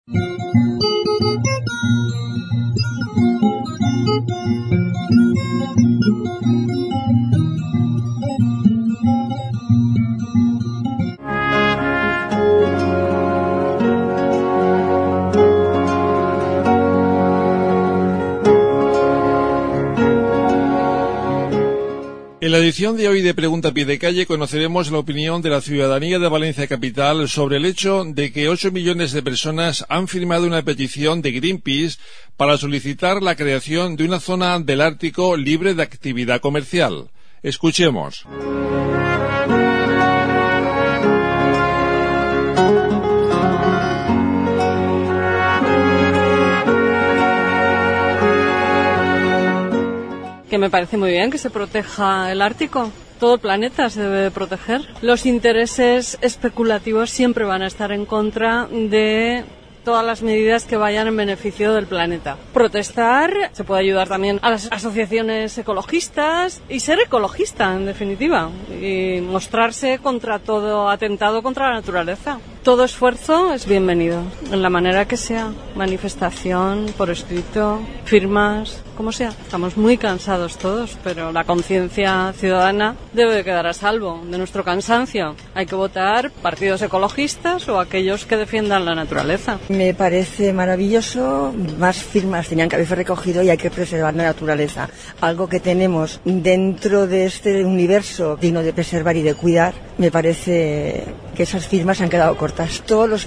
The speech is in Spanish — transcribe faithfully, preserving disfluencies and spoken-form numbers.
En la edición de hoy de Pregunta a Pie de Calle conoceremos la opinión de la ciudadanía de Valencia Capital sobre el hecho de que ocho millones de personas han firmado una petición de Greenpeace para solicitar la creación de una zona del Ártico libre de actividad comercial. Escuchemos. Que me parece muy bien que se proteja el Ártico. Todo el planeta se debe proteger. Los intereses especulativos siempre van a estar en contra de todas las medidas que vayan en beneficio del planeta. Protestar, se puede ayudar también a las asociaciones ecologistas y ser ecologista, en definitiva, y mostrarse contra todo atentado contra la naturaleza. Todo esfuerzo es bienvenido, en la manera que sea, manifestación, por escrito, firmas, como sea. Estamos muy cansados todos, pero la conciencia ciudadana debe de quedar a salvo de nuestro cansancio. Hay que votar partidos ecologistas o aquellos que defiendan la naturaleza. Me parece maravilloso, más firmas tenían que haberse recogido y hay que preservar la naturaleza. Algo que tenemos dentro de este universo digno de preservar y de cuidar, me parece que esas firmas han quedado cortas. Todos los